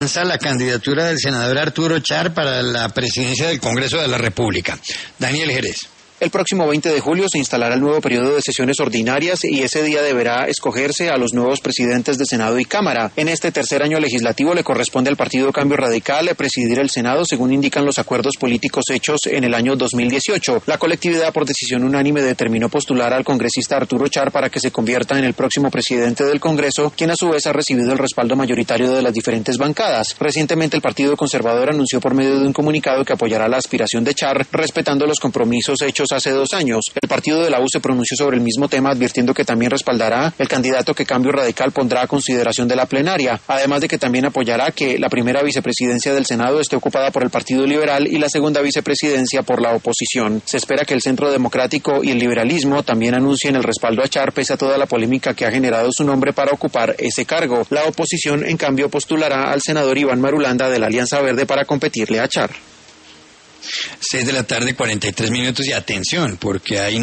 la candidatura del senador Arturo Char para la presidencia del Congreso de la República. Daniel Jerez. El próximo 20 de julio se instalará el nuevo periodo de sesiones ordinarias y ese día deberá escogerse a los nuevos presidentes de Senado y Cámara. En este tercer año legislativo le corresponde al Partido Cambio Radical presidir el Senado según indican los acuerdos políticos hechos en el año 2018. La colectividad por decisión unánime determinó postular al congresista Arturo Char para que se convierta en el próximo presidente del Congreso, quien a su vez ha recibido el respaldo mayoritario de las diferentes bancadas. Recientemente el Partido Conservador anunció por medio de un comunicado que apoyará la aspiración de Char, respetando los compromisos hechos hace 2 años. El partido de la U se pronunció sobre el mismo tema, advirtiendo que también respaldará el candidato que Cambio Radical pondrá a consideración de la plenaria, además de que también apoyará que la primera vicepresidencia del Senado esté ocupada por el Partido Liberal y la segunda vicepresidencia por la oposición. Se espera que el Centro Democrático y el liberalismo también anuncien el respaldo a Char pese a toda la polémica que ha generado su nombre para ocupar ese cargo. La oposición, en cambio, postulará al senador Iván Marulanda de la Alianza Verde para competirle a Char. 6:43 y atención, porque hay